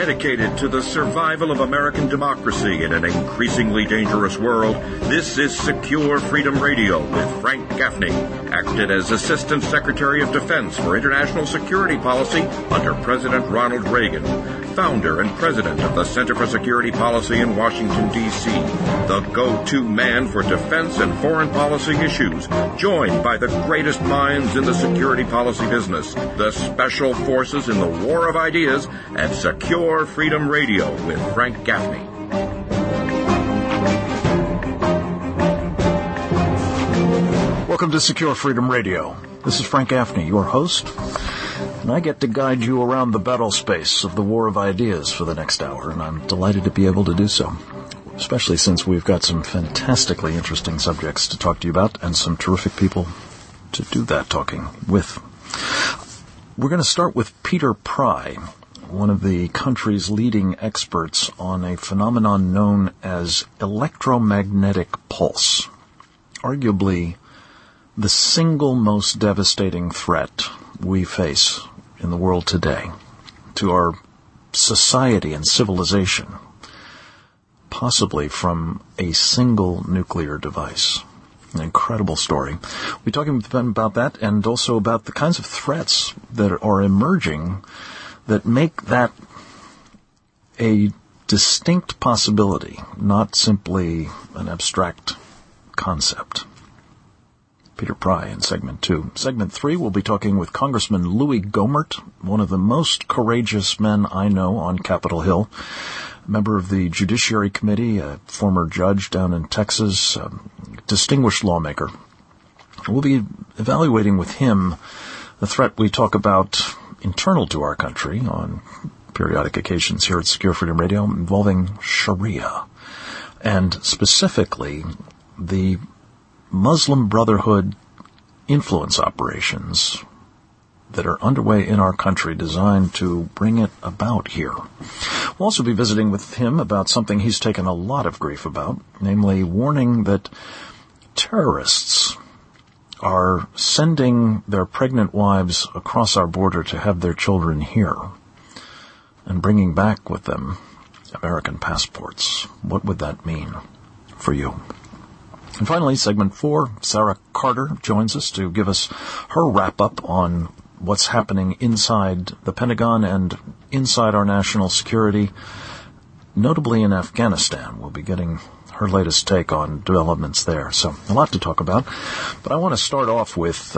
dedicated to the survival of American democracy in an increasingly dangerous world. This is Secure Freedom Radio with Frank Gaffney, acted as Assistant Secretary of Defense for International Security Policy under President Ronald Reagan, founder and president of the Center for Security Policy in Washington, D.C., the go-to man for defense and foreign policy issues, joined by the greatest minds in the security policy business, the special forces in the war of ideas, at Secure Freedom Radio with Frank Gaffney. Welcome to Secure Freedom Radio. This is Frank Gaffney, your host, and I get to guide you around the battle space of the war of ideas for the next hour, and I'm delighted to be able to do so, especially since we've got some fantastically interesting subjects to talk to you about and some terrific people to do that talking with. We're going to start with Peter Pry, one of the country's leading experts on a phenomenon known as electromagnetic pulse, arguably the single most devastating threat we face in the world today to our society and civilization, possibly from a single nuclear device. An incredible story. We'll be talking with them about that and also about the kinds of threats that are emerging that make that a distinct possibility, not simply an abstract concept. Peter Pry in Segment 2. Segment 3, we'll be talking with Congressman Louis Gohmert, one of the most courageous men I know on Capitol Hill, a member of the Judiciary Committee, a former judge down in Texas, a distinguished lawmaker. We'll be evaluating with him the threat we talk about internal to our country on periodic occasions here at Secure Freedom Radio involving Sharia, and specifically the Muslim Brotherhood influence operations that are underway in our country designed to bring it about here. We'll also be visiting with him about something he's taken a lot of grief about, namely warning that terrorists are sending their pregnant wives across our border to have their children here and bringing back with them American passports. What would that mean for you? And finally, Segment 4, Sarah Carter joins us to give us her wrap-up on what's happening inside the Pentagon and inside our national security, notably in Afghanistan. We'll be getting her latest take on developments there. So a lot to talk about. But I want to start off with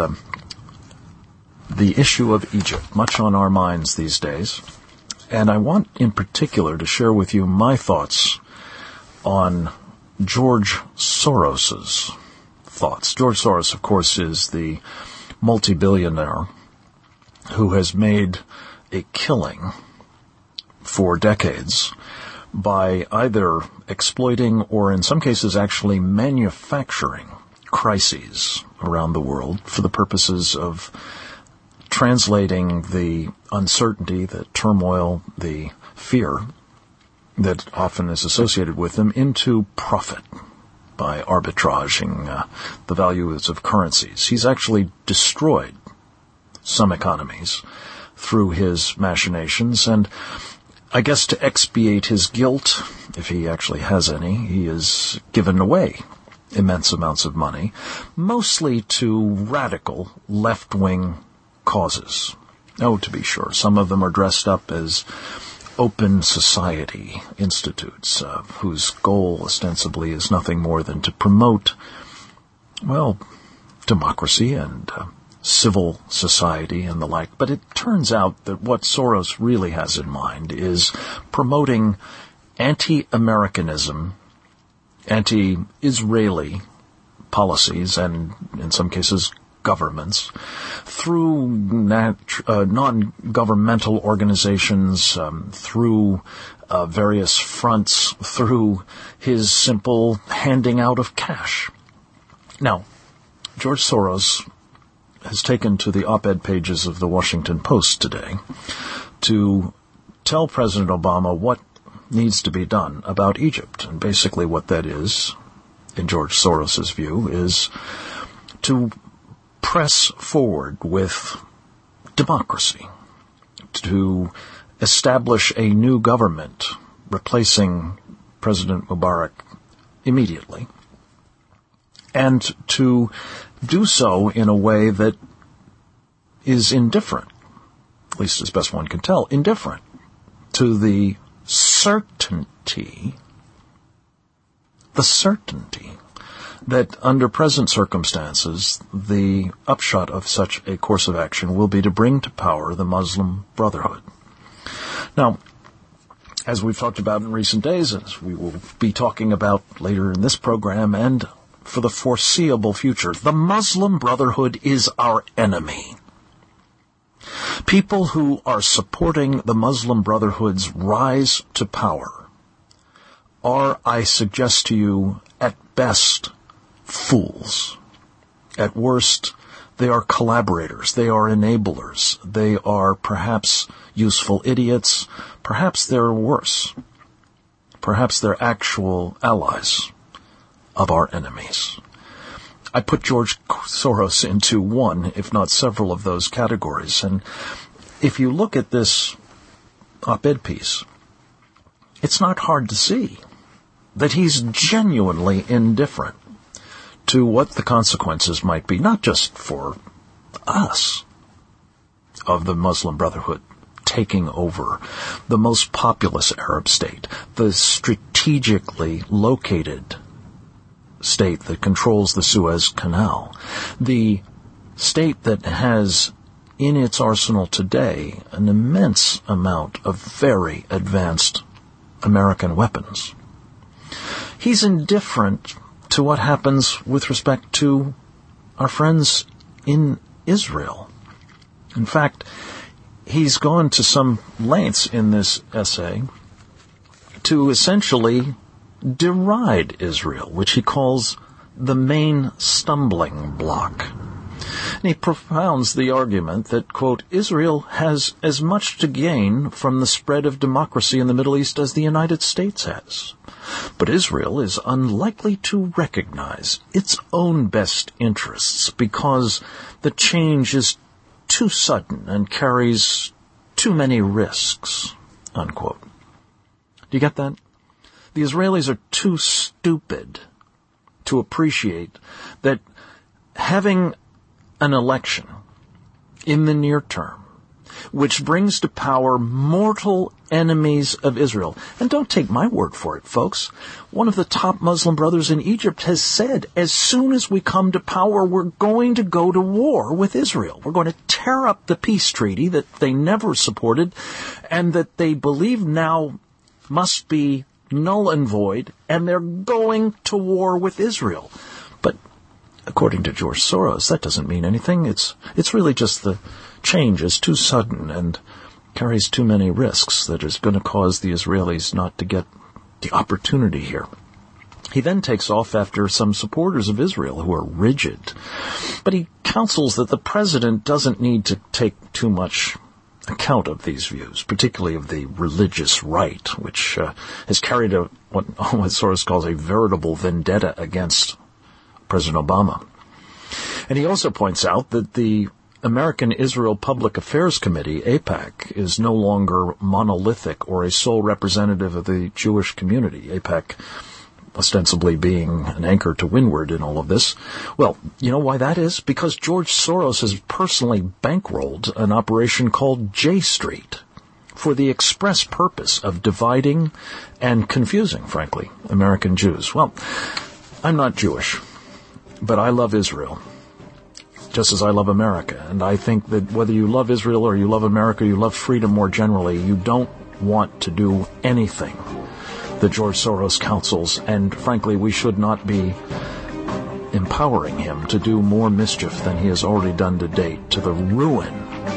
the issue of Egypt, much on our minds these days. And I want in particular to share with you my thoughts on George Soros's thoughts. George Soros, of course, is the multi-billionaire who has made a killing for decades by either exploiting or in some cases actually manufacturing crises around the world for the purposes of translating the uncertainty, the turmoil, the fear that often is associated with them into profit by arbitraging the values of currencies. He's actually destroyed some economies through his machinations, and I guess to expiate his guilt, if he actually has any, he has given away immense amounts of money, mostly to radical left-wing causes. Oh, to be sure, some of them are dressed up as open society institutes, whose goal ostensibly is nothing more than to promote, well, democracy and civil society and the like. But it turns out that what Soros really has in mind is promoting anti-Americanism, anti-Israeli policies, and in some cases governments, through non-governmental organizations, through various fronts, through his simple handing out of cash. Now, George Soros has taken to the op-ed pages of the Washington Post today to tell President Obama what needs to be done about Egypt. And basically what that is, in George Soros's view, is to press forward with democracy, to establish a new government replacing President Mubarak immediately, and to do so in a way that is indifferent, at least as best one can tell, indifferent to the certainty that under present circumstances, the upshot of such a course of action will be to bring to power the Muslim Brotherhood. Now, as we've talked about in recent days, as we will be talking about later in this program and for the foreseeable future, the Muslim Brotherhood is our enemy. People who are supporting the Muslim Brotherhood's rise to power are, I suggest to you, at best, fools. At worst, they are collaborators. They are enablers. They are perhaps useful idiots. Perhaps they're worse. Perhaps they're actual allies of our enemies. I put George Soros into one, if not several of those categories. And if you look at this op-ed piece, it's not hard to see that he's genuinely indifferent to what the consequences might be, not just for us, of the Muslim Brotherhood taking over the most populous Arab state, the strategically located state that controls the Suez Canal, the state that has in its arsenal today an immense amount of very advanced American weapons. He's indifferent to what happens with respect to our friends in Israel. In fact, he's gone to some lengths in this essay to essentially deride Israel, which he calls the main stumbling block. And he propounds the argument that, quote, Israel has as much to gain from the spread of democracy in the Middle East as the United States has. But Israel is unlikely to recognize its own best interests because the change is too sudden and carries too many risks, unquote. Do you get that? The Israelis are too stupid to appreciate that having an election in the near term, which brings to power mortal enemies of Israel. And don't take my word for it, folks. One of the top Muslim brothers in Egypt has said, as soon as we come to power, we're going to go to war with Israel. We're going to tear up the peace treaty that they never supported and that they believe now must be null and void, and they're going to war with Israel. But according to George Soros, that doesn't mean anything. It's really just the change is too sudden and carries too many risks that is going to cause the Israelis not to get the opportunity here. He then takes off after some supporters of Israel who are rigid. But he counsels that the president doesn't need to take too much account of these views, particularly of the religious right, which has carried what Soros calls a veritable vendetta against President Obama. And he also points out that the American Israel Public Affairs Committee, AIPAC, is no longer monolithic or a sole representative of the Jewish community. AIPAC ostensibly being an anchor to windward in all of this. Well, you know why that is? Because George Soros has personally bankrolled an operation called J Street for the express purpose of dividing and confusing, frankly, American Jews. Well, I'm not Jewish, but I love Israel, just as I love America. And I think that whether you love Israel or you love America, you love freedom more generally, you don't want to do anything that George Soros counsels, and frankly, we should not be empowering him to do more mischief than he has already done to date, to the ruin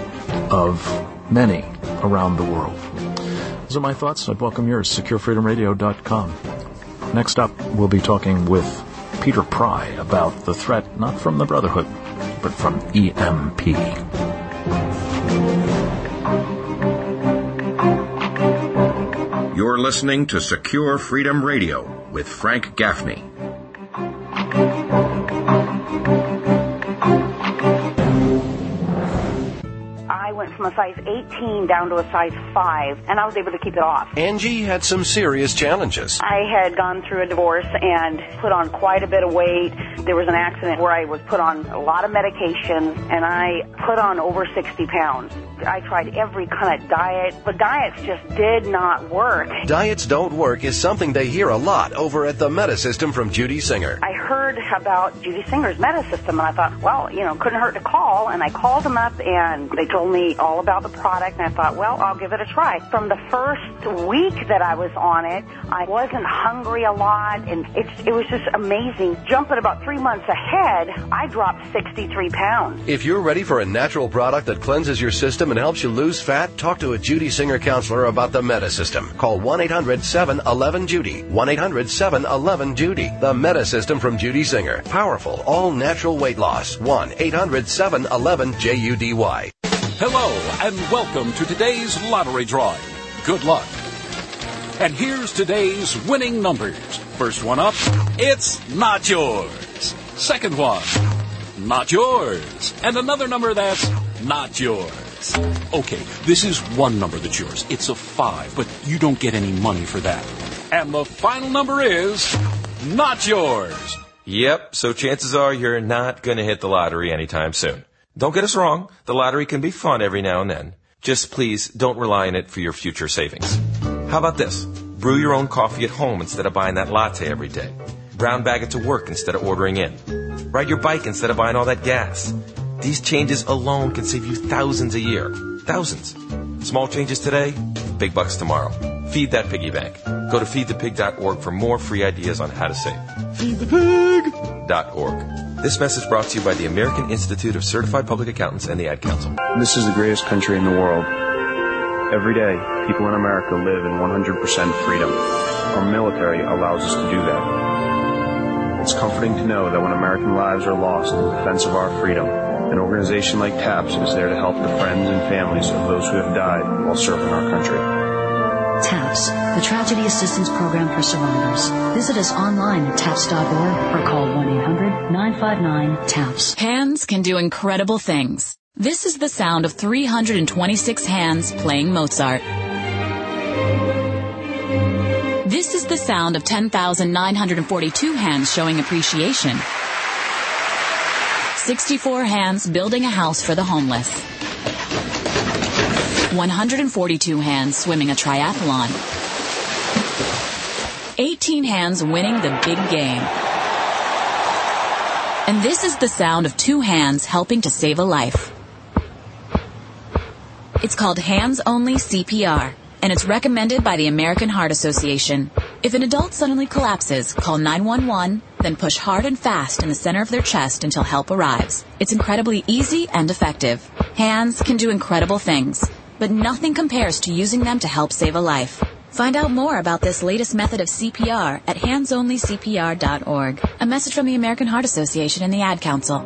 of many around the world. Those are my thoughts. I'd welcome yours. SecureFreedomRadio.com. Next up, we'll be talking with Peter Pry about the threat not from the Brotherhood, but from EMP. You're listening to Secure Freedom Radio with Frank Gaffney. I went from a size 18 down to a size 5, and I was able to keep it off. Angie had some serious challenges. I had gone through a divorce and put on quite a bit of weight. There was an accident where I was put on a lot of medications, and I put on over 60 pounds. I tried every kind of diet, but diets just did not work. Diets don't work is something they hear a lot over at the Metasystem from Judy Singer. I heard about Judy Singer's Metasystem, and I thought, well, couldn't hurt to call. And I called them up, and they told me all about the product, and I thought, well, I'll give it a try. From the first week that I was on it, I wasn't hungry a lot, and it was just amazing. Jumping about 3 months ahead, I dropped 63 pounds. If you're ready for a natural product that cleanses your system and helps you lose fat, talk to a Judy Singer counselor about the Metasystem. Call 1-800-711-JUDY. 1-800-711-JUDY. The Metasystem from Judy Singer. Powerful, all-natural weight loss. 1-800-711-JUDY. Hello, and welcome to today's lottery drawing. Good luck. And here's today's winning numbers. First one up, it's not yours. Second one, not yours. And another number that's not yours. Okay, this is one number that's yours. It's a 5, but you don't get any money for that. And the final number is not yours. Yep, so chances are you're not going to hit the lottery anytime soon. Don't get us wrong, the lottery can be fun every now and then. Just please don't rely on it for your future savings. How about this? Brew your own coffee at home instead of buying that latte every day. Brown bag it to work instead of ordering in. Ride your bike instead of buying all that gas. These changes alone can save you thousands a year. Thousands. Small changes today, big bucks tomorrow. Feed that piggy bank. Go to feedthepig.org for more free ideas on how to save. Feedthepig.org. This message brought to you by the American Institute of Certified Public Accountants and the Ad Council. This is the greatest country in the world. Every day, people in America live in 100% freedom. Our military allows us to do that. It's comforting to know that when American lives are lost in defense of our freedom, an organization like TAPS is there to help the friends and families of those who have died while serving our country. TAPS, the Tragedy Assistance Program for Survivors. Visit us online at TAPS.org or call 1-800-959-TAPS. Hands can do incredible things. This is the sound of 326 hands playing Mozart. This is the sound of 10,942 hands showing appreciation. 64 hands building a house for the homeless. 142 hands swimming a triathlon. 18 hands winning the big game. And this is the sound of 2 hands helping to save a life. It's called Hands Only CPR, and it's recommended by the American Heart Association. If an adult suddenly collapses, call 911, then push hard and fast in the center of their chest until help arrives. It's incredibly easy and effective. Hands can do incredible things, but nothing compares to using them to help save a life. Find out more about this latest method of CPR at handsonlycpr.org. A message from the American Heart Association and the Ad Council.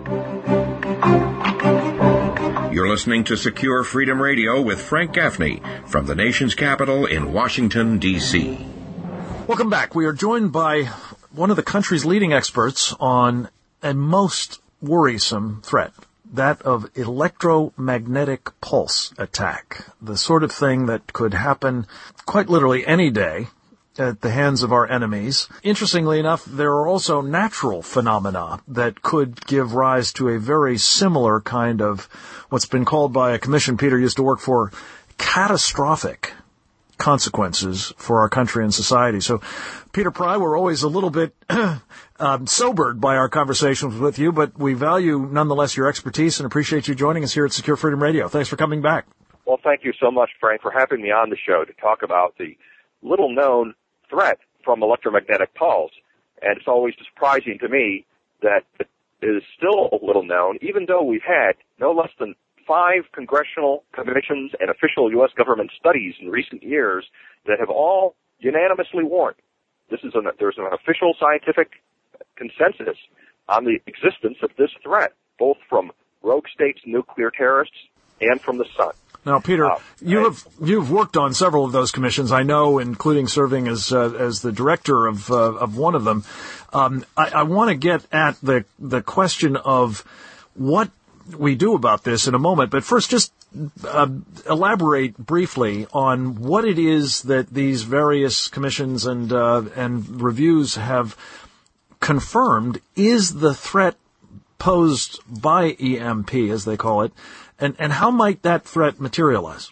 You're listening to Secure Freedom Radio with Frank Gaffney from the nation's capital in Washington, D.C. Welcome back. We are joined by one of the country's leading experts on a most worrisome threat, that of electromagnetic pulse attack, the sort of thing that could happen quite literally any day at the hands of our enemies. Interestingly enough, there are also natural phenomena that could give rise to a very similar kind of what's been called by a commission Peter used to work for catastrophic consequences for our country and society. So, Peter Pry, we're always a little bit sobered by our conversations with you, but we value nonetheless your expertise and appreciate you joining us here at Secure Freedom Radio. Thanks for coming back. Well, thank you so much, Frank, for having me on the show to talk about the little-known threat from electromagnetic pulse. And it's always surprising to me that it is still little known, even though we've had no less than 5 congressional commissions and official U.S. government studies in recent years that have all unanimously warned. There's an official scientific consensus on the existence of this threat, both from rogue states, nuclear terrorists, and from the sun. Now, Peter, you've worked on several of those commissions, I know, including serving as the director of one of them. I want to get at the question of what we do about this in a moment, but first, just elaborate briefly on what it is that these various commissions and reviews have confirmed is the threat posed by EMP, as they call it, and how might that threat materialize?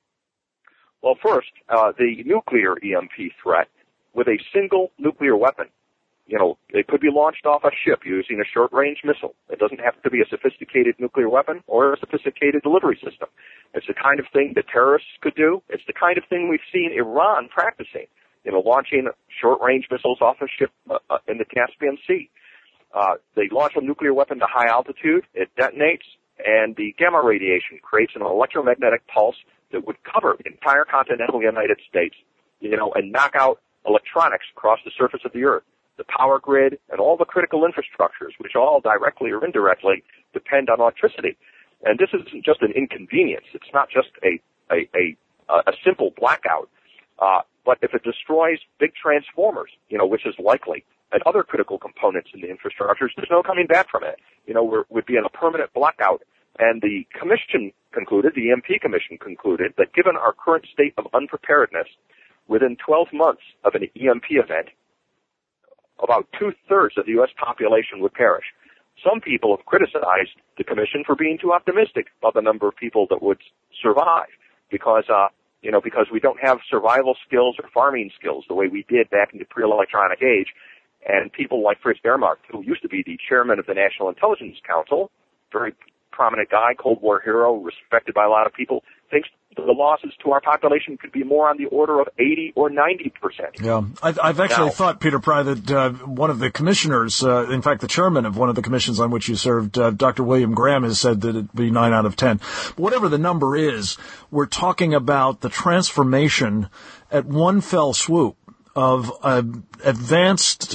Well, first, the nuclear EMP threat with a single nuclear weapon. It could be launched off a ship using a short-range missile. It doesn't have to be a sophisticated nuclear weapon or a sophisticated delivery system. It's the kind of thing that terrorists could do. It's the kind of thing we've seen Iran practicing, launching short-range missiles off a ship in the Caspian Sea. They launch a nuclear weapon to high altitude. It detonates, and the gamma radiation creates an electromagnetic pulse that would cover the entire continental United States, and knock out electronics across the surface of the Earth, the power grid, and all the critical infrastructures, which all directly or indirectly depend on electricity. And this isn't just an inconvenience. It's not just a simple blackout. But if it destroys big transformers, which is likely, and other critical components in the infrastructures, there's no coming back from it. Would be in a permanent blackout. And the commission concluded, the EMP Commission concluded, that given our current state of unpreparedness, within 12 months of an EMP event, about 2/3 of the U.S. population would perish. Some people have criticized the commission for being too optimistic about the number of people that would survive because we don't have survival skills or farming skills the way we did back in the pre-electronic age. And people like Fritz Wehrmacht, who used to be the chairman of the National Intelligence Council, very prominent guy, Cold War hero, respected by a lot of people, thinks the losses to our population could be more on the order of 80 or 90%. Yeah, I've actually thought, Peter Pry, that one of the commissioners, in fact, the chairman of one of the commissions on which you served, Dr. William Graham, has said that it'd be 9 out of 10. But whatever the number is, we're talking about the transformation at one fell swoop of advanced,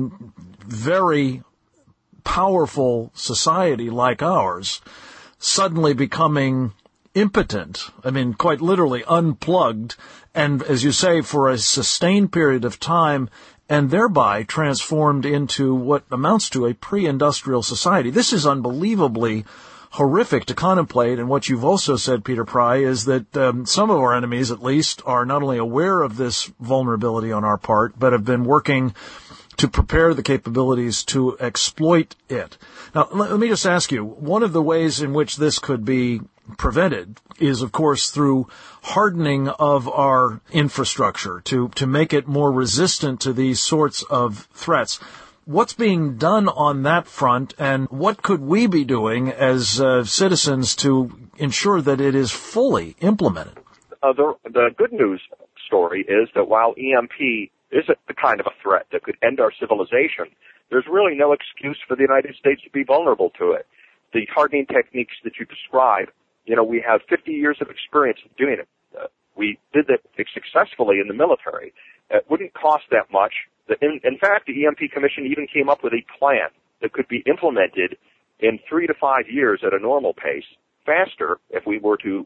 very powerful society like ours suddenly becoming impotent, quite literally unplugged, and as you say, for a sustained period of time, and thereby transformed into what amounts to a pre-industrial society. This is unbelievably horrific to contemplate, and what you've also said, Peter Pry, is that some of our enemies, at least, are not only aware of this vulnerability on our part, but have been working to prepare the capabilities to exploit it. Now, let me just ask you, one of the ways in which this could be prevented is, of course, through hardening of our infrastructure to make it more resistant to these sorts of threats. What's being done on that front, and what could we be doing as citizens to ensure that it is fully implemented? The good news story is that while EMP isn't the kind of a threat that could end our civilization, there's really no excuse for the United States to be vulnerable to it. The hardening techniques that you describe, we have 50 years of experience in doing it. We did that successfully in the military. It wouldn't cost that much. In fact, the EMP Commission even came up with a plan that could be implemented in 3 to 5 years at a normal pace, faster if we were to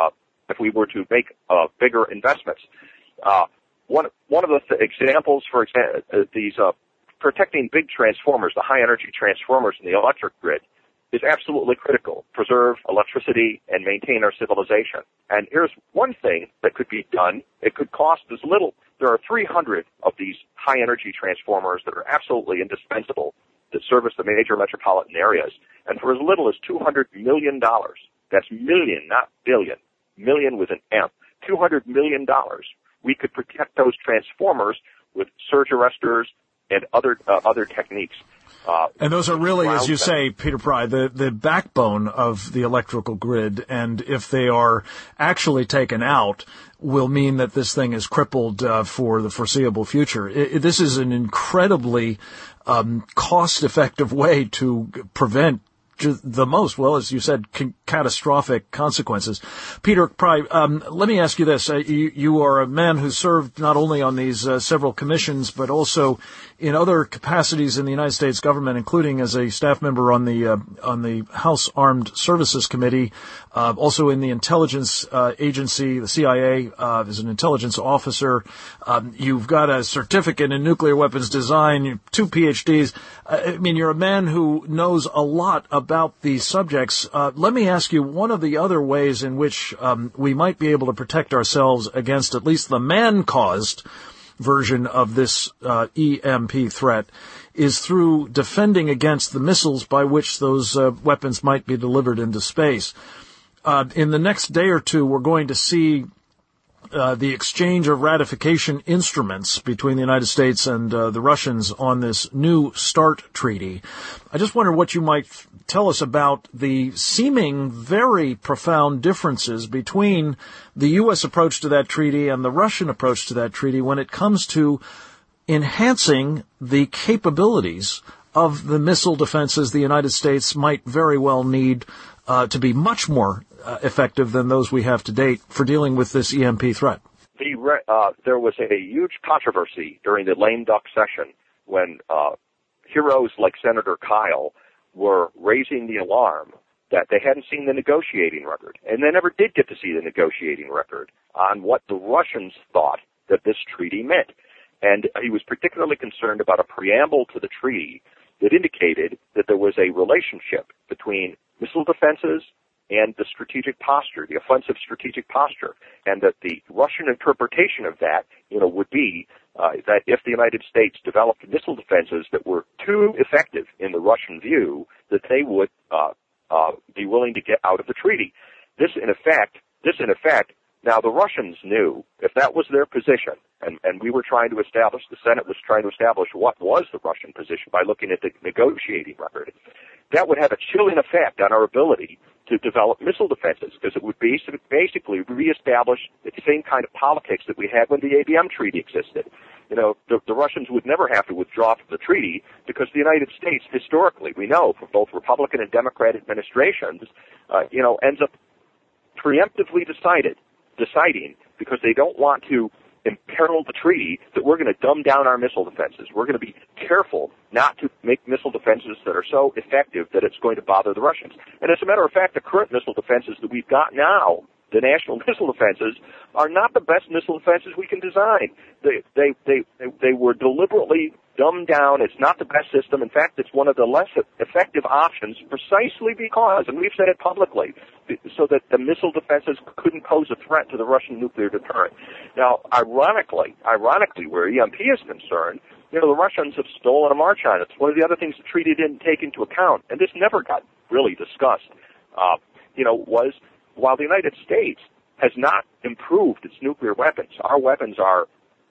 make bigger investments. One of the examples, for example, these protecting big transformers, the high energy transformers in the electric grid, is absolutely critical. Preserve electricity and maintain our civilization. And here's one thing that could be done. It could cost as little. There are 300 of these high energy transformers that are absolutely indispensable that service the major metropolitan areas. And for as little as $200 million, that's million, not billion, million with an M, $200 million, we could protect those transformers with surge arresters and other techniques. And those are really, as you say, Peter Pry, the backbone of the electrical grid, and if they are actually taken out, will mean that this thing is crippled for the foreseeable future. This is an incredibly cost-effective way to prevent the most, well, as you said, catastrophic consequences. Peter Pry, let me ask you this. You are a man who served not only on these several commissions, but also in other capacities in the United States government, including as a staff member on the House Armed Services Committee, also in the intelligence agency, the CIA, as an intelligence officer. You've got a certificate in nuclear weapons design, 2 PhDs. I mean, you're a man who knows a lot about these subjects. Let me ask you, one of the other ways in which we might be able to protect ourselves against at least the man-caused version of this EMP threat is through defending against the missiles by which those weapons might be delivered into space. In the next day or two, we're going to see the exchange of ratification instruments between the United States and the Russians on this new START treaty. I just wonder what you might tell us about the seeming very profound differences between the U.S. approach to that treaty and the Russian approach to that treaty when it comes to enhancing the capabilities of the missile defenses the United States might very well need to be much more effective than those we have to date for dealing with this EMP threat. There was a huge controversy during the lame duck session when heroes like Senator Kyle were raising the alarm that they hadn't seen the negotiating record, and they never did get to see the negotiating record on what the Russians thought that this treaty meant. And he was particularly concerned about a preamble to the treaty that indicated that there was a relationship between missile defenses and the strategic posture, the offensive strategic posture, and that the Russian interpretation of that, would be that if the United States developed missile defenses that were too effective in the Russian view, that they would be willing to get out of the treaty. This in effect, now the Russians knew if that was their position, and we were trying to establish, the Senate was trying to establish what was the Russian position by looking at the negotiating record, that would have a chilling effect on our ability to develop missile defenses, because it would basically reestablish the same kind of politics that we had when the ABM treaty existed. The Russians would never have to withdraw from the treaty because the United States, historically, we know from both Republican and Democrat administrations, ends up preemptively deciding because they don't want to imperil the treaty that we're going to dumb down our missile defenses. We're going to be careful not to make missile defenses that are so effective that it's going to bother the Russians. And as a matter of fact, the current missile defenses that we've got now, the national missile defenses, are not the best missile defenses we can design. They were deliberately dumbed down. It's not the best system. In fact, it's one of the less effective options precisely because, and we've said it publicly, so that the missile defenses couldn't pose a threat to the Russian nuclear deterrent. Now, ironically, where EMP is concerned, the Russians have stolen a march on it. It's one of the other things the treaty didn't take into account, and this never got really discussed, was while the United States has not improved its nuclear weapons, our weapons are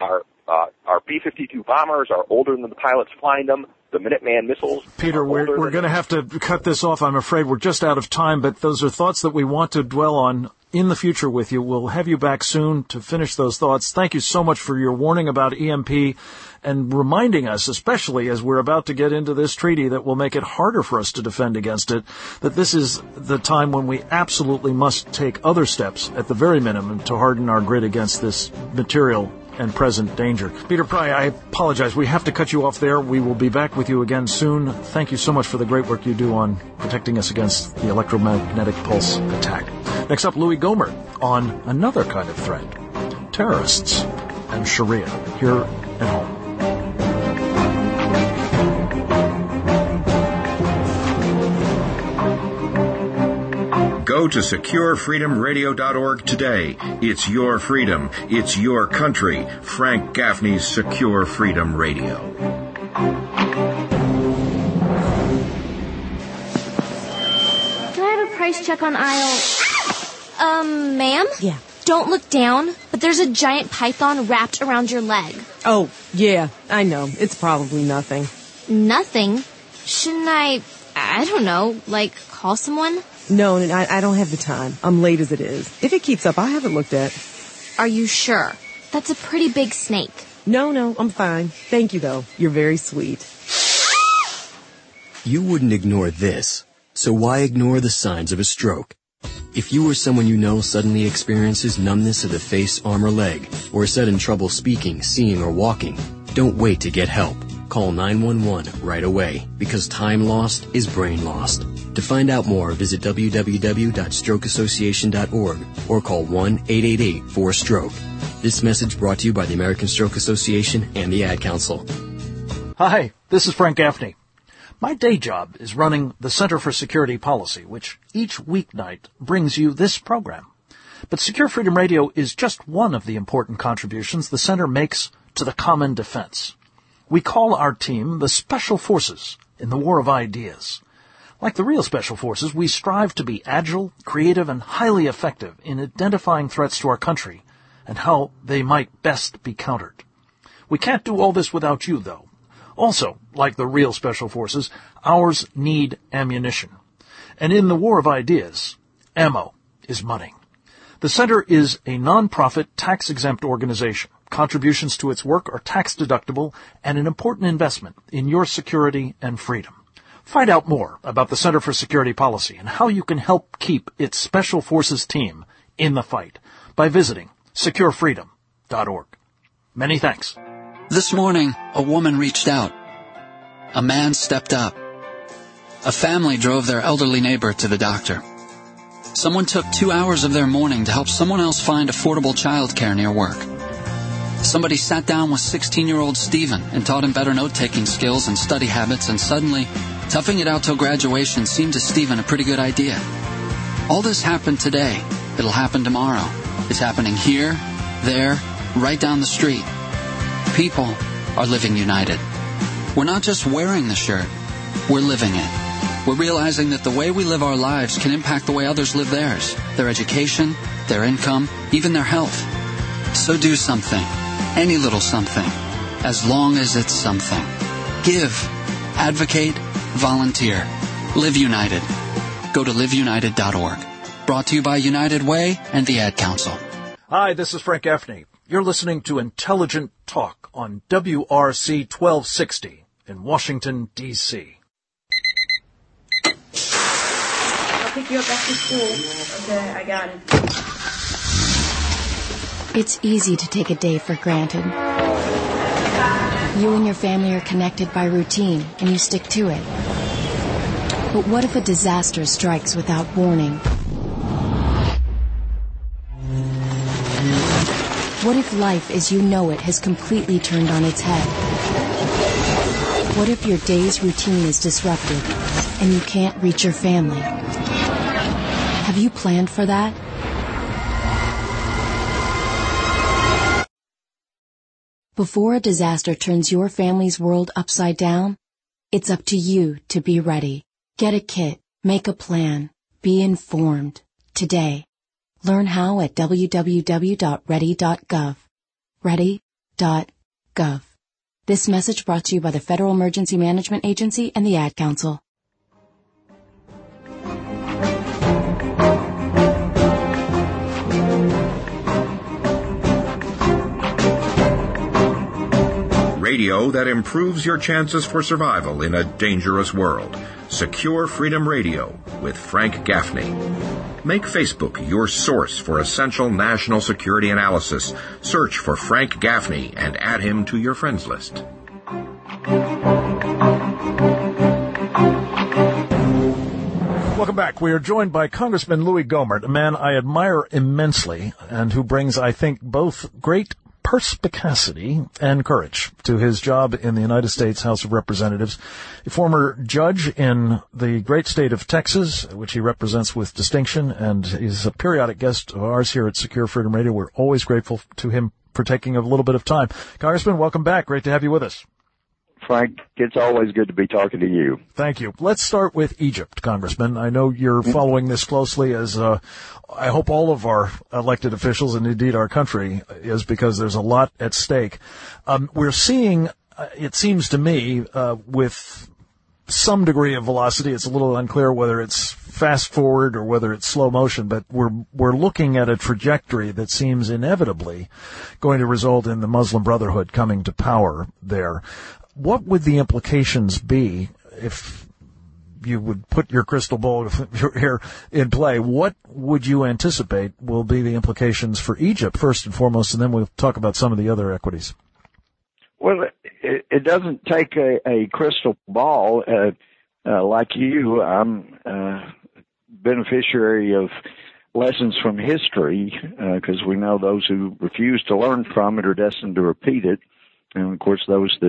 B-52 bombers are older than the pilots flying them. The Minuteman missiles. Peter, we're going to have to cut this off. I'm afraid we're just out of time, but those are thoughts that we want to dwell on in the future with you. We'll have you back soon to finish those thoughts. Thank you so much for your warning about EMP and reminding us, especially as we're about to get into this treaty that will make it harder for us to defend against it, that this is the time when we absolutely must take other steps, at the very minimum, to harden our grid against this material and present danger. Peter Pry, I apologize. We have to cut you off there. We will be back with you again soon. Thank you so much for the great work you do on protecting us against the electromagnetic pulse attack. Next up, Louis Gohmert on another kind of threat, terrorists and Sharia here at home. Go to SecureFreedomRadio.org today. It's your freedom. It's your country. Frank Gaffney's Secure Freedom Radio. Can I have a price check on aisle... ma'am? Yeah. Don't look down, but there's a giant python wrapped around your leg. Oh, yeah, I know. It's probably nothing. Nothing? Shouldn't I don't know, call someone? No, I don't have the time. I'm late as it is. If it keeps up, I haven't looked at. Are you sure? That's a pretty big snake. No, I'm fine. Thank you, though. You're very sweet. You wouldn't ignore this, so why ignore the signs of a stroke? If you or someone you know suddenly experiences numbness of the face, arm, or leg, or is sudden trouble speaking, seeing, or walking, don't wait to get help. Call 911 right away, because time lost is brain lost. To find out more, visit www.strokeassociation.org or call 1-888-4STROKE. This message brought to you by the American Stroke Association and the Ad Council. Hi, this is Frank Gaffney. My day job is running the Center for Security Policy, which each weeknight brings you this program. But Secure Freedom Radio is just one of the important contributions the Center makes to the common defense. We call our team the Special Forces in the War of Ideas. Like the real Special Forces, we strive to be agile, creative, and highly effective in identifying threats to our country and how they might best be countered. We can't do all this without you, though. Also, like the real Special Forces, ours need ammunition. And in the War of Ideas, ammo is money. The Center is a non-profit, tax-exempt organization. Contributions to its work are tax-deductible and an important investment in your security and freedom. Find out more about the Center for Security Policy and how you can help keep its Special Forces team in the fight by visiting securefreedom.org. Many thanks. This morning, a woman reached out. A man stepped up. A family drove their elderly neighbor to the doctor. Someone took 2 hours of their morning to help someone else find affordable childcare near work. Somebody sat down with 16-year-old Stephen and taught him better note-taking skills and study habits, and suddenly, toughing it out till graduation seemed to Stephen a pretty good idea. All this happened today. It'll happen tomorrow. It's happening here, there, right down the street. People are living united. We're not just wearing the shirt, we're living it. We're realizing that the way we live our lives can impact the way others live theirs, their education, their income, even their health. So do something, any little something, as long as it's something. Give, advocate, volunteer. Live United. Go to liveunited.org. Brought to you by United Way and the Ad Council. Hi, this is Frank Gaffney. You're listening to Intelligent Talk on WRC 1260 in Washington, D.C. I'll pick you up after school. Okay, I got it. It's easy to take a day for granted. You and your family are connected by routine, and you stick to it. But what if a disaster strikes without warning? What if life as you know it has completely turned on its head? What if your day's routine is disrupted and you can't reach your family? Have you planned for that? Before a disaster turns your family's world upside down, it's up to you to be ready. Get a kit, make a plan, be informed. Today. Learn how at www.ready.gov. Ready.gov. This message brought to you by the Federal Emergency Management Agency and the Ad Council. Radio that improves your chances for survival in a dangerous world. Secure Freedom Radio with Frank Gaffney. Make Facebook your source for essential national security analysis. Search for Frank Gaffney and add him to your friends list. Welcome back. We are joined by Congressman Louis Gohmert, a man I admire immensely and who brings, I think, both great perspicacity and courage to his job in the United States House of Representatives. A former judge in the great state of Texas, which he represents with distinction, and he's a periodic guest of ours here at Secure Freedom Radio. We're always grateful to him for taking a little bit of time. Congressman, welcome back. Great to have you with us. Frank, it's always good to be talking to you. Thank you. Let's start with Egypt, Congressman. I know you're following this closely, as I hope all of our elected officials and indeed our country is, because there's a lot at stake. We're seeing, it seems to me, with some degree of velocity, it's a little unclear whether it's fast forward or whether it's slow motion, but we're looking at a trajectory that seems inevitably going to result in the Muslim Brotherhood coming to power there. What would the implications be if you would put your crystal ball here in play? What would you anticipate will be the implications for Egypt, first and foremost, and then we'll talk about some of the other equities? Well, it doesn't take a crystal ball like you. I'm beneficiary of lessons from history because we know those who refuse to learn from it are destined to repeat it. And, of course, those that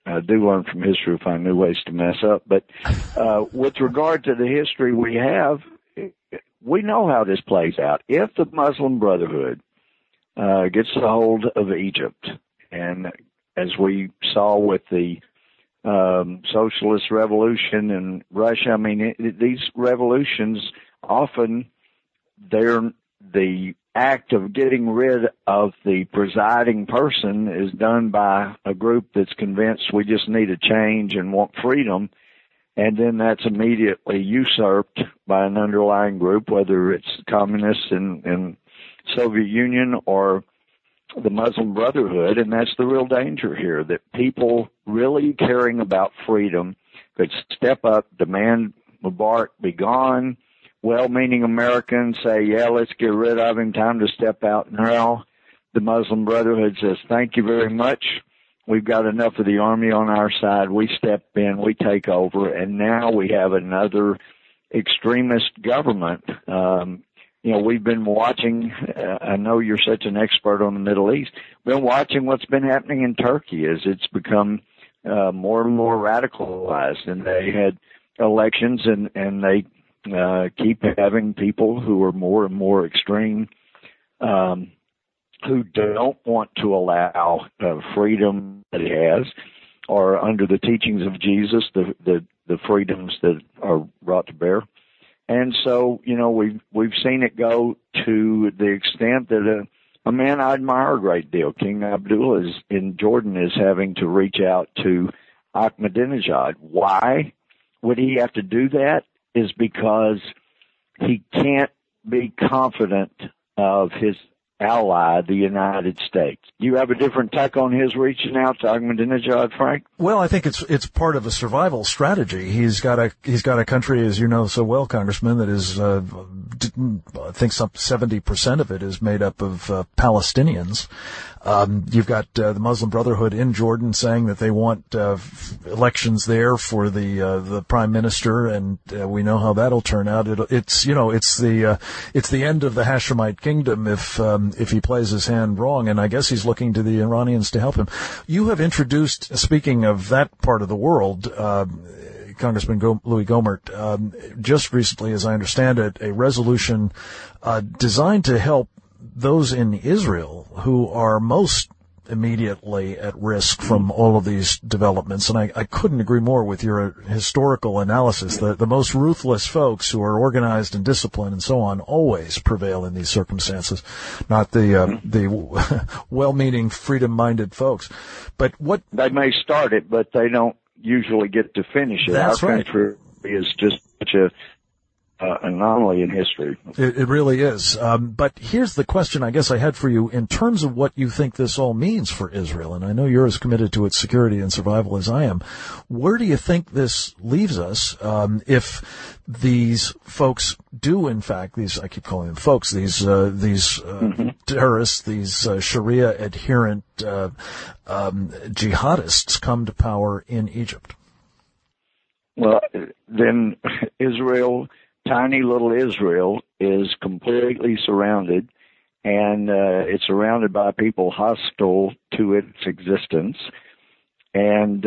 do learn from history, find new ways to mess up. But with regard to the history we have, we know how this plays out. If the Muslim Brotherhood gets a hold of Egypt, and as we saw with the socialist revolution in Russia, I mean, these revolutions often, they're the act of getting rid of the presiding person is done by a group that's convinced we just need a change and want freedom, and then that's immediately usurped by an underlying group, whether it's communists in Soviet Union or the Muslim Brotherhood, and that's the real danger here, that people really caring about freedom could step up, demand Mubarak be gone. Well-meaning Americans say, yeah, let's get rid of him, time to step out now. The Muslim Brotherhood says, thank you very much. We've got enough of the army on our side. We step in, we take over, and now we have another extremist government. We've been watching, I know you're such an expert on the Middle East, been watching what's been happening in Turkey as it's become more and more radicalized, and they had elections and they keep having people who are more and more extreme, who don't want to allow freedom that he has, or under the teachings of Jesus, the freedoms that are brought to bear. And so, we've seen it go to the extent that a man I admire a great deal, King Abdullah in Jordan, is having to reach out to Ahmadinejad. Why would he have to do that? Is because he can't be confident of his ally, the United States. You have a different take on his reaching out to Ahmadinejad, Frank? Well, I think it's part of a survival strategy. He's got a country, as you know so well, Congressman, that is, I think 70% of it is made up of Palestinians. You've got the Muslim Brotherhood in Jordan saying that they want elections there for the prime minister, and we know how that'll turn out. It's the end of the Hashemite kingdom if he plays his hand wrong, and I guess he's looking to the Iranians to help him. You have introduced, speaking of that part of the world, Congressman Louis Gohmert, just recently, as I understand it, a resolution designed to help those in Israel who are most immediately at risk from all of these developments. And I couldn't agree more with your historical analysis. The most ruthless folks who are organized and disciplined and so on always prevail in these circumstances, not the well-meaning, freedom-minded folks. But what they may start it, but they don't usually get to finish it. That's Our right. country is just such a anomaly in history. It really is. But here's the question I guess I had for you in terms of what you think this all means for Israel. And I know you're as committed to its security and survival as I am. Where do you think this leaves us if these folks do, in fact, I keep calling them folks, these terrorists, these Sharia adherent jihadists come to power in Egypt? Well, then Israel, tiny little Israel, is completely surrounded, and it's surrounded by people hostile to its existence. And,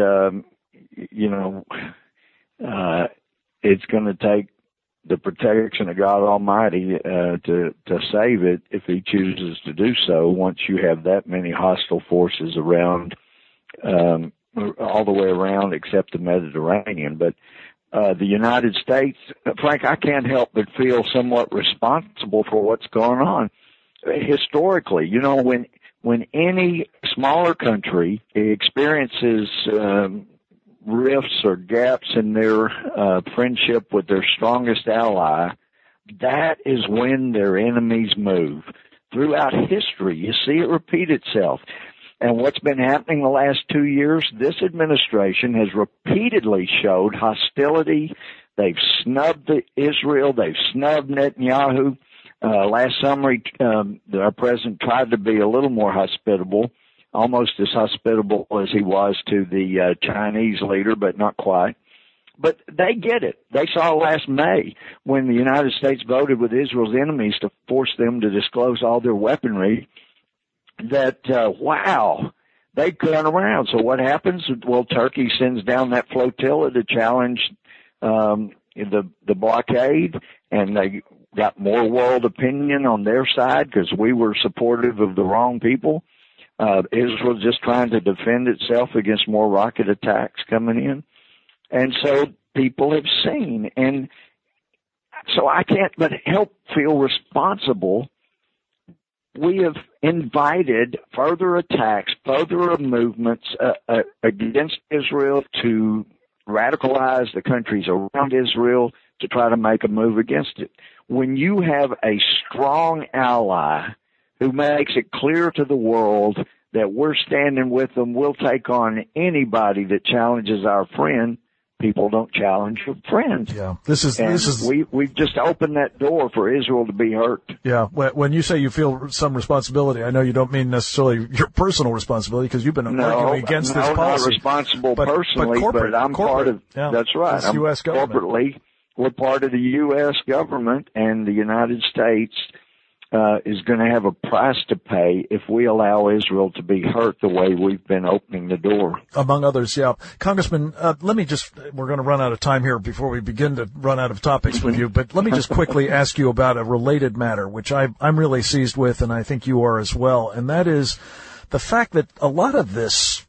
it's going to take the protection of God Almighty to save it if he chooses to do so, once you have that many hostile forces around, all the way around except the Mediterranean. But the United States, Frank, I can't help but feel somewhat responsible for what's going on. Historically, when any smaller country experiences rifts or gaps in their friendship with their strongest ally, that is when their enemies move. Throughout history, you see it repeat itself. And what's been happening the last 2 years, this administration has repeatedly showed hostility. They've snubbed Israel. They've snubbed Netanyahu. Last summer, our president tried to be a little more hospitable, almost as hospitable as he was to the Chinese leader, but not quite. But they get it. They saw last May when the United States voted with Israel's enemies to force them to disclose all their weaponry, that, wow, they turn around. So what happens? Well, Turkey sends down that flotilla to challenge the blockade, and they got more world opinion on their side because we were supportive of the wrong people. Israel just trying to defend itself against more rocket attacks coming in. And so people have seen. And so I can't but help feel responsible. We have invited further attacks, further movements against Israel to radicalize the countries around Israel to try to make a move against it. When you have a strong ally who makes it clear to the world that we're standing with them, we'll take on anybody that challenges our friend, people don't challenge your friends. Yeah, we've just opened that door for Israel to be hurt. Yeah, when you say you feel some responsibility, I know you don't mean necessarily your personal responsibility because you've been arguing against this policy. Not responsible personally, but I'm part of. Yeah, that's right. I'm U.S. government. Corporately, we're part of the U.S. government, and the United States is going to have a price to pay if we allow Israel to be hurt the way we've been opening the door. Among others, yeah. Congressman, we're going to run out of time here before we begin to run out of topics with you, but let me just quickly ask you about a related matter, which I'm really seized with, and I think you are as well, and that is the fact that a lot of this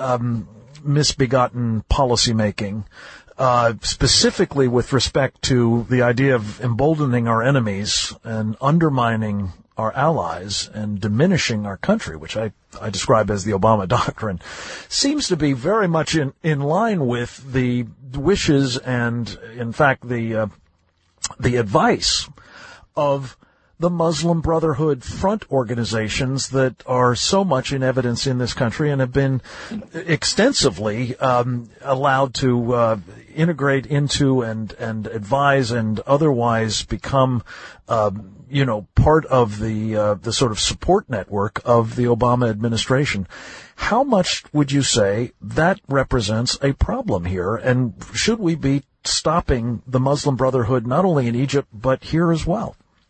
misbegotten policymaking, specifically with respect to the idea of emboldening our enemies and undermining our allies and diminishing our country, which I describe as the Obama doctrine, seems to be very much in line with the wishes and, in fact, the advice of the Muslim Brotherhood front organizations that are so much in evidence in this country and have been extensively allowed to integrate into and advise and otherwise become part of the sort of support network of the Obama administration. How much would you say that represents a problem here, and should we be stopping the Muslim Brotherhood not only in Egypt but here as well?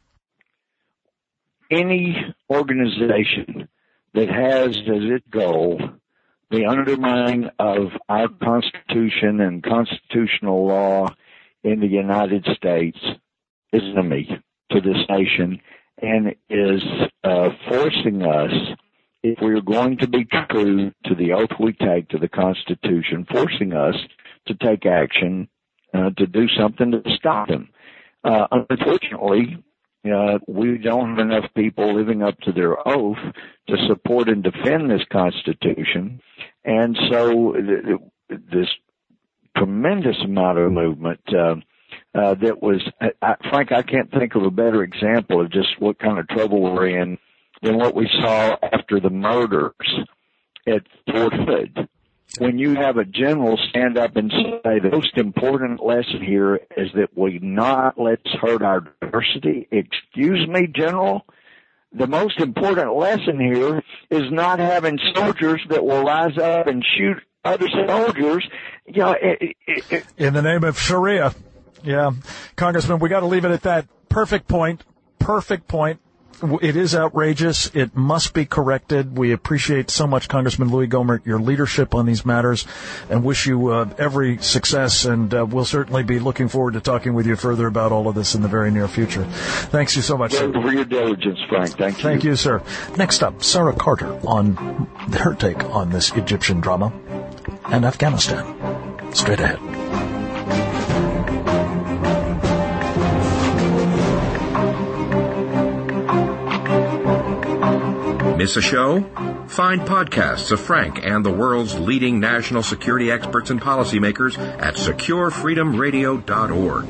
Any organization that has as its goal the undermining of our Constitution and constitutional law in the United States is an enemy to this nation and is forcing us, if we're going to be true to the oath we take to the Constitution, forcing us to take action to do something to stop them. Unfortunately, we don't have enough people living up to their oath to support and defend this Constitution. And so this tremendous amount of movement that was, Frank, I can't think of a better example of just what kind of trouble we're in than what we saw after the murders at Fort Hood. When you have a general stand up and say the most important lesson here is that we not let's hurt our diversity. Excuse me, General. The most important lesson here is not having soldiers that will rise up and shoot other soldiers. In the name of Sharia. Yeah. Congressman, we got to leave it at that. Perfect point. It is outrageous. It must be corrected. We appreciate so much, Congressman Louis Gohmert, your leadership on these matters, and wish you every success. And we'll certainly be looking forward to talking with you further about all of this in the very near future. Thanks you so much, sir. For your diligence, Frank. Thank you. Thank you, sir. Next up, Sarah Carter on her take on this Egyptian drama and Afghanistan. Straight ahead. Miss a show? Find podcasts of Frank and the world's leading national security experts and policymakers at securefreedomradio.org.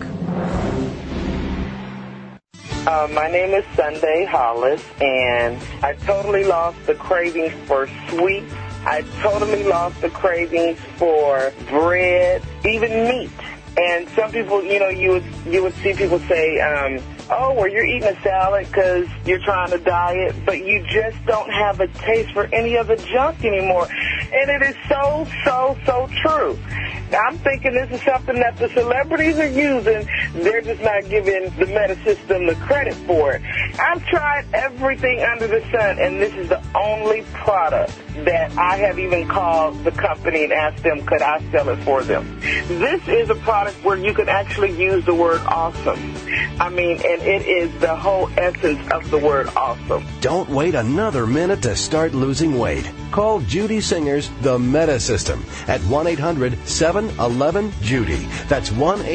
My name is Sunday Hollis, and I totally lost the cravings for sweets. I totally lost the cravings for bread, even meat. And some people, you would see people say, or you're eating a salad because you're trying to diet, but you just don't have a taste for any of the junk anymore. And it is so, so, so true. Now, I'm thinking this is something that the celebrities are using. They're just not giving the Meta System the credit for it. I've tried everything under the sun, and this is the only product that I have even called the company and asked them, could I sell it for them? This is a product where you can actually use the word awesome. I mean, and it is the whole essence of the word awesome. Don't wait another minute to start losing weight. Call Judy Singer's The Meta System at 1-800-711-JUDY. That's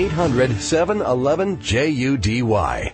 1-800-711-JUDY.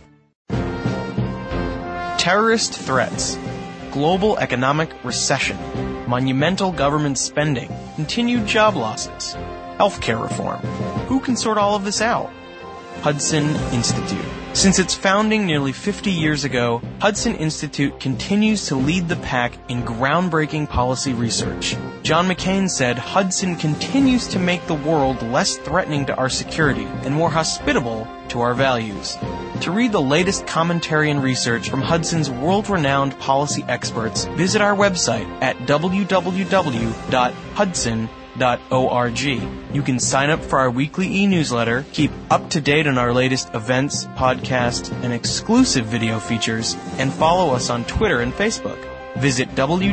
Terrorist threats, global economic recession, monumental government spending, continued job losses, healthcare reform. Who can sort all of this out? Hudson Institute. Since its founding nearly 50 years ago, Hudson Institute continues to lead the pack in groundbreaking policy research. John McCain said Hudson continues to make the world less threatening to our security and more hospitable to our values. To read the latest commentary and research from Hudson's world-renowned policy experts, visit our website at www.hudson.org. You can sign up for our weekly e-newsletter, keep up to date on our latest events, podcasts, and exclusive video features, and follow us on Twitter and Facebook. Visit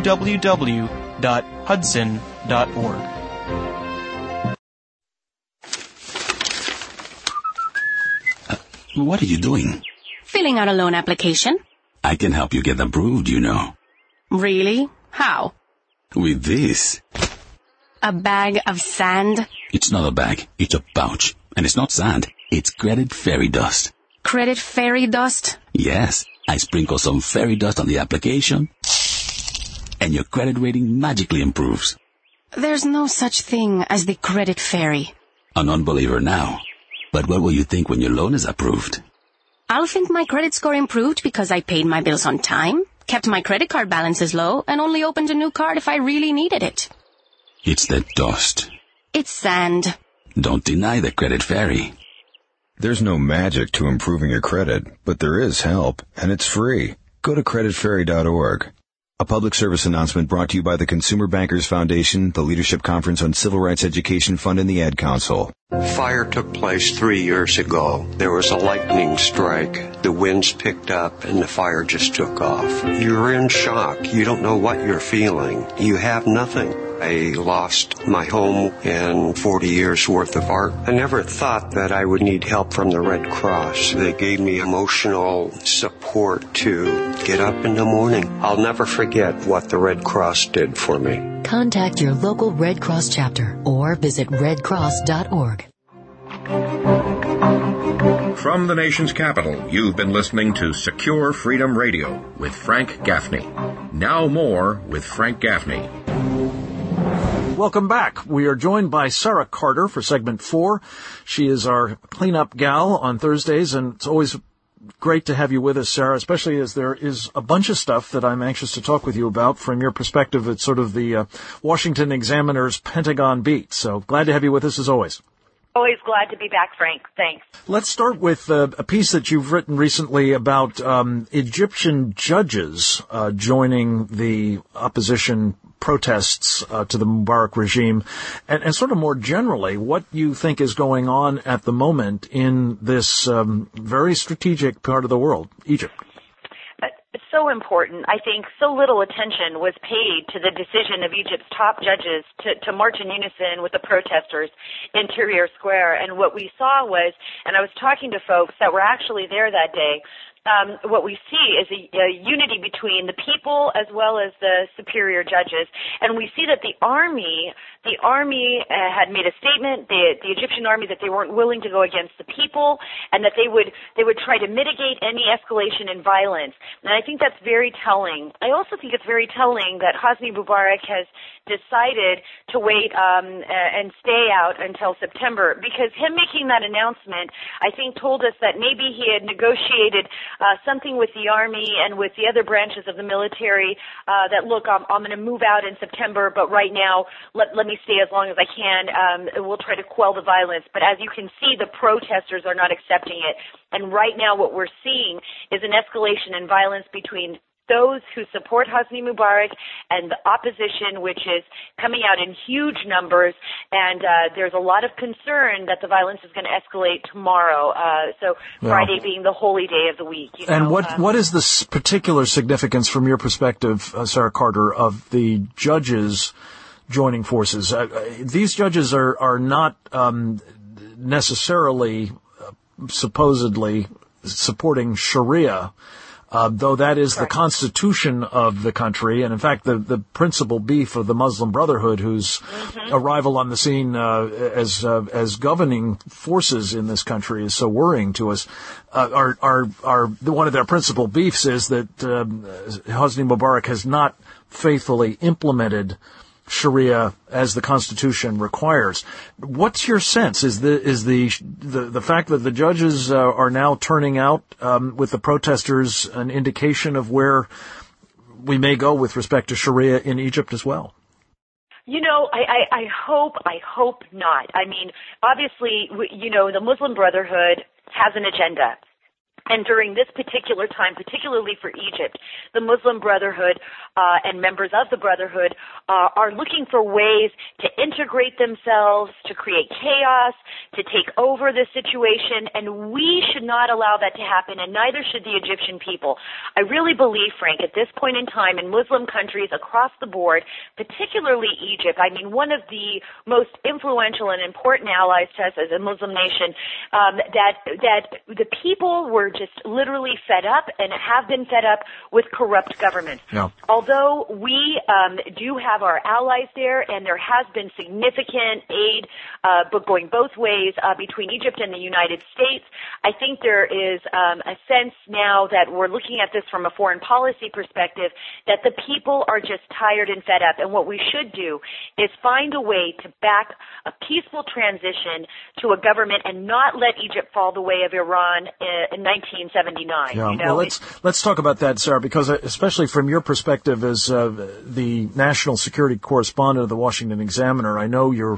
www.hudson.org. What are you doing? Filling out a loan application. I can help you get approved, you know. Really? How? With this. A bag of sand? It's not a bag, it's a pouch. And it's not sand, it's credit fairy dust. Credit fairy dust? Yes, I sprinkle some fairy dust on the application, and your credit rating magically improves. There's no such thing as the credit fairy. An unbeliever now. But what will you think when your loan is approved? I'll think my credit score improved because I paid my bills on time, kept my credit card balances low, and only opened a new card if I really needed it. It's the dust. It's sand. Don't deny the credit fairy. There's no magic to improving your credit, but there is help, and it's free. Go to creditfairy.org. A public service announcement brought to you by the Consumer Bankers Foundation, the Leadership Conference on Civil Rights Education Fund, and the Ad Council. Fire took place 3 years ago. There was a lightning strike. The winds picked up and the fire just took off. You're in shock. You don't know what you're feeling. You have nothing. I lost my home and 40 years worth of art. I never thought that I would need help from the Red Cross. They gave me emotional support to get up in the morning. I'll never forget what the Red Cross did for me. Contact your local Red Cross chapter or visit redcross.org. From the nation's capital, you've been listening to Secure Freedom Radio with Frank Gaffney. Now more with Frank Gaffney. Welcome back. We are joined by Sarah Carter for segment 4. She is our cleanup gal on Thursdays, and it's always great to have you with us, Sarah, especially as there is a bunch of stuff that I'm anxious to talk with you about. From your perspective, it's sort of the Washington Examiner's Pentagon beat. So glad to have you with us as always. Always glad to be back, Frank. Thanks. Let's start with a piece that you've written recently about Egyptian judges joining the opposition protests to the Mubarak regime, and sort of more generally, what you think is going on at the moment in this very strategic part of the world, Egypt. It's so important. I think so little attention was paid to the decision of Egypt's top judges to march in unison with the protesters in Tahrir Square. And what we saw was, and I was talking to folks that were actually there that day, what we see is a unity between the people as well as the superior judges. And we see that the army had made a statement, the Egyptian army, that they weren't willing to go against the people and that they would try to mitigate any escalation in violence. And I think that's very telling. I also think it's very telling that Hosni Mubarak has decided to wait and stay out until September, because him making that announcement, I think, told us that maybe he had negotiated something with the Army and with the other branches of the military that, look, I'm going to move out in September, but right now let me stay as long as I can. We'll try to quell the violence. But as you can see, the protesters are not accepting it. And right now what we're seeing is an escalation in violence between those who support Hosni Mubarak and the opposition, which is coming out in huge numbers, and there's a lot of concern that the violence is going to escalate tomorrow, Friday being the holy day of the week. And what is the particular significance from your perspective, Sarah Carter, of the judges joining forces? These judges are not necessarily supposedly supporting Sharia, though that is the constitution of the country. And in fact, the principal beef of the Muslim Brotherhood, whose arrival on the scene as governing forces in this country is so worrying to us, are one of their principal beefs is that Hosni Mubarak has not faithfully implemented Sharia as the Constitution requires. What's your sense? Is the fact that the judges are now turning out with the protesters an indication of where we may go with respect to Sharia in Egypt as well? I hope not. I mean, obviously, the Muslim Brotherhood has an agenda. And during this particular time, particularly for Egypt, the Muslim Brotherhood and members of the Brotherhood are looking for ways to integrate themselves, to create chaos, to take over the situation, and we should not allow that to happen, and neither should the Egyptian people. I really believe, Frank, at this point in time in Muslim countries across the board, particularly Egypt, I mean, one of the most influential and important allies to us as a Muslim nation, that the people were just literally fed up and have been fed up with corrupt governments. Yeah. Although we do have our allies there, and there has been significant aid but going both ways between Egypt and the United States, I think there is a sense now that we're looking at this from a foreign policy perspective that the people are just tired and fed up. And what we should do is find a way to back a peaceful transition to a government and not let Egypt fall the way of Iran in 1979. Yeah. Well, let's talk about that, Sarah, because especially from your perspective as the national security correspondent of the Washington Examiner, I know you're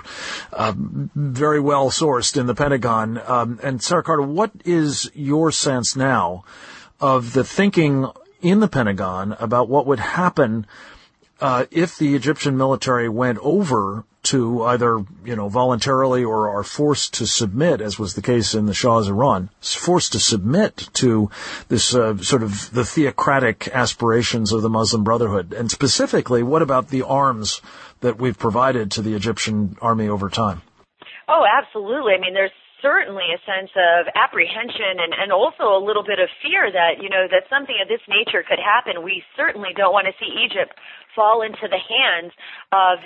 very well sourced in the Pentagon. And Sarah Carter, what is your sense now of the thinking in the Pentagon about what would happen if the Egyptian military went over to either, voluntarily or are forced to submit, as was the case in the Shah's Iran, forced to submit to this sort of the theocratic aspirations of the Muslim Brotherhood? And specifically, what about the arms that we've provided to the Egyptian army over time? Oh, absolutely. I mean, there's certainly a sense of apprehension and also a little bit of fear that, that something of this nature could happen. We certainly don't want to see Egypt fall into the hands of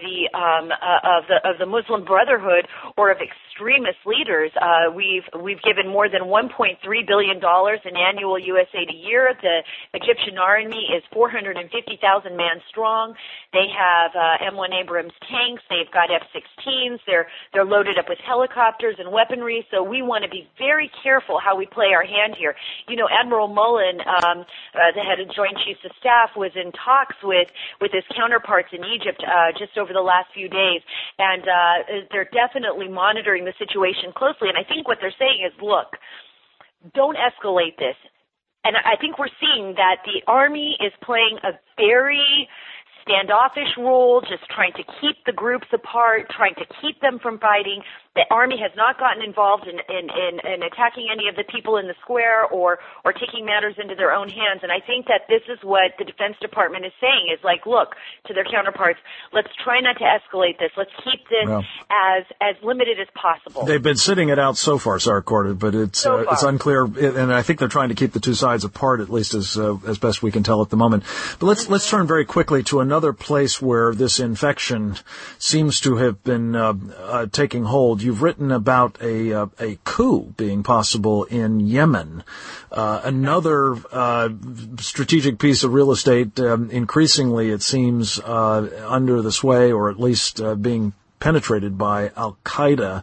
the Muslim Brotherhood or of extremist leaders. We've given more than $1.3 billion in annual USAID a year. The Egyptian army is 450,000 man strong. They have M1 Abrams tanks. They've got F-16s. They're loaded up with helicopters and weaponry. So we want to be very careful how we play our hand here. Admiral Mullen, the head of Joint Chiefs of Staff, was in talks with his counterparts in Egypt just over the last few days, and they're definitely monitoring the situation closely. And I think what they're saying is, look, don't escalate this. And I think we're seeing that the Army is playing a very standoffish role, just trying to keep the groups apart, trying to keep them from fighting. The Army has not gotten involved in attacking any of the people in the square or taking matters into their own hands. And I think that this is what the Defense Department is saying, is like, look, to their counterparts, let's try not to escalate this. Let's keep this as limited as possible. They've been sitting it out so far, Sarah Carter, but it's unclear, and I think they're trying to keep the two sides apart, at least as best we can tell at the moment. But let's turn very quickly to another place where this infection seems to have been taking hold. You've written about a coup being possible in Yemen, another strategic piece of real estate, increasingly, it seems, under the sway, or at least being penetrated by Al-Qaeda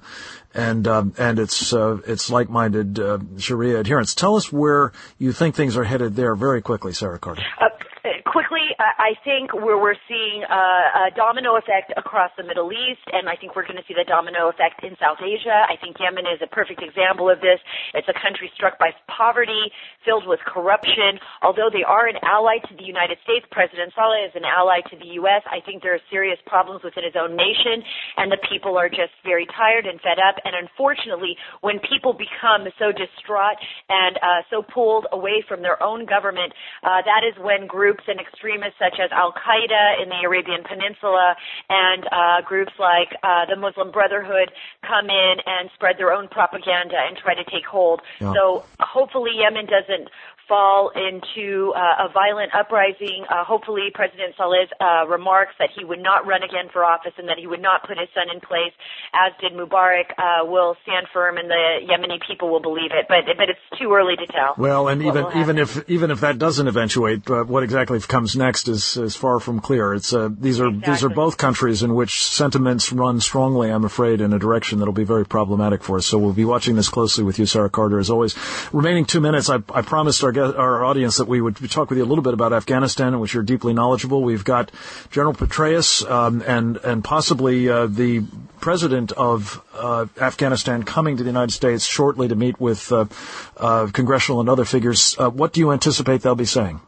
and its like-minded Sharia adherents. Tell us where you think things are headed there very quickly, Sarah Carter. Quickly, I think we're seeing a domino effect across the Middle East, and I think we're going to see the domino effect in South Asia. I think Yemen is a perfect example of this. It's a country struck by poverty, filled with corruption. Although they are an ally to the United States, President Saleh is an ally to the U.S. I think there are serious problems within his own nation, and the people are just very tired and fed up. And unfortunately, when people become so distraught and so pulled away from their own government, that is when groups and extremists such as Al-Qaeda in the Arabian Peninsula and groups like the Muslim Brotherhood come in and spread their own propaganda and try to take hold. Yeah. So hopefully Yemen doesn't fall into a violent uprising. Hopefully President Saleh's remarks that he would not run again for office and that he would not put his son in place, as did Mubarak, will stand firm and the Yemeni people will believe it. But it's too early to tell. Well, and even if that doesn't eventuate, what exactly comes next is far from clear. These are both countries in which sentiments run strongly, I'm afraid, in a direction that'll be very problematic for us. So we'll be watching this closely with you, Sarah Carter, as always. Remaining 2 minutes, I promised our audience that we would talk with you a little bit about Afghanistan, in which you're deeply knowledgeable. We've got General Petraeus and possibly the president of Afghanistan coming to the United States shortly to meet with congressional and other figures. What do you anticipate they'll be saying?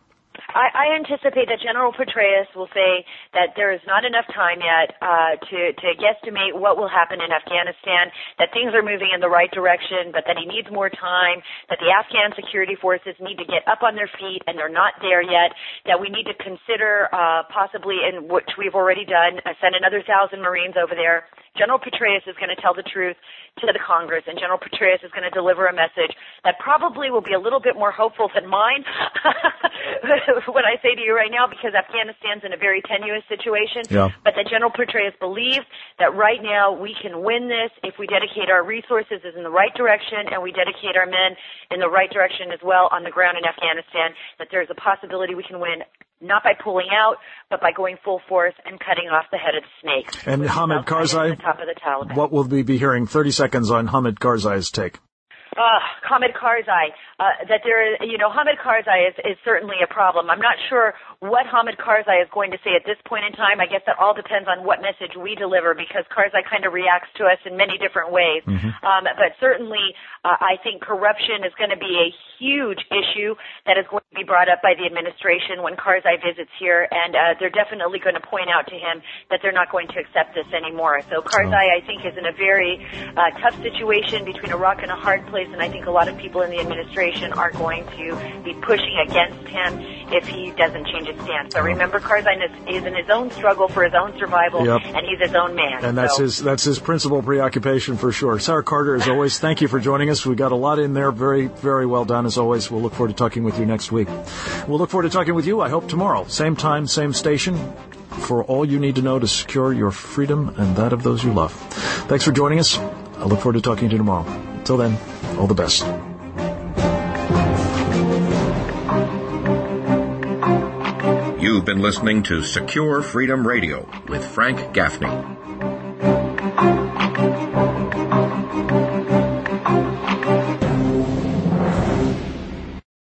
I anticipate that General Petraeus will say that there is not enough time yet to guesstimate what will happen in Afghanistan, that things are moving in the right direction, but that he needs more time, that the Afghan security forces need to get up on their feet, and they're not there yet, that we need to consider possibly, in which we've already done, send another 1,000 Marines over there. General Petraeus is going to tell the truth to the Congress, and General Petraeus is going to deliver a message that probably will be a little bit more hopeful than mine. What I say to you right now, because Afghanistan's in a very tenuous situation, but that General Petraeus believes that right now we can win this if we dedicate our resources in the right direction and we dedicate our men in the right direction as well on the ground in Afghanistan, that there's a possibility we can win, not by pulling out, but by going full force and cutting off the head of the snake. And Hamid Karzai, what will we be hearing? 30 seconds on Hamid Karzai's take. Hamid Karzai, Hamid Karzai is certainly a problem. I'm not sure what Hamid Karzai is going to say at this point in time. I guess that all depends on what message we deliver, because Karzai kind of reacts to us in many different ways. Mm-hmm. But certainly, I think corruption is going to be a huge issue that is going to be brought up by the administration when Karzai visits here, and they're definitely going to point out to him that they're not going to accept this anymore. So Karzai, I think, is in a very tough situation between a rock and a hard place, and I think a lot of people in the administration are going to be pushing against him if he doesn't change his stance. But remember, Karzai is in his own struggle for his own survival, and he's his own man. And that's his principal preoccupation for sure. Sarah Carter, as always, thank you for joining us. We got a lot in there. Very, very well done, as always. We'll look forward to talking with you next week. We'll look forward to talking with you, I hope, tomorrow. Same time, same station, for all you need to know to secure your freedom and that of those you love. Thanks for joining us. I look forward to talking to you tomorrow. Until then, all the best. You've been listening to Secure Freedom Radio with Frank Gaffney.